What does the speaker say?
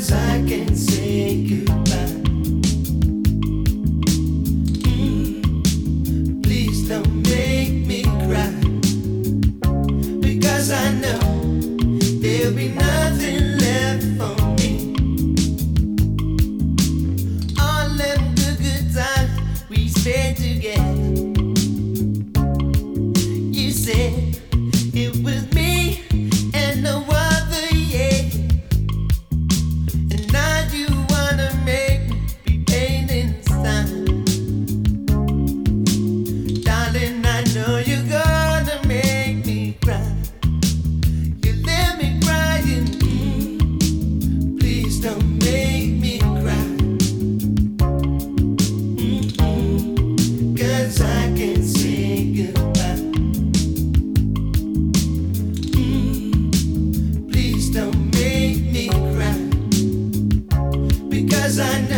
I can't say goodbye. Please don't make me cry, because I know there'll be nothing left for me. All them good times we spent together. You said it was me and no other, yeah. And now you wanna make me be pain inside. Darling, I know you're gonna make me cry. You let me crying. Please don't make me cry. 'Cause I can't say goodbye. Please don't make me cry, because I know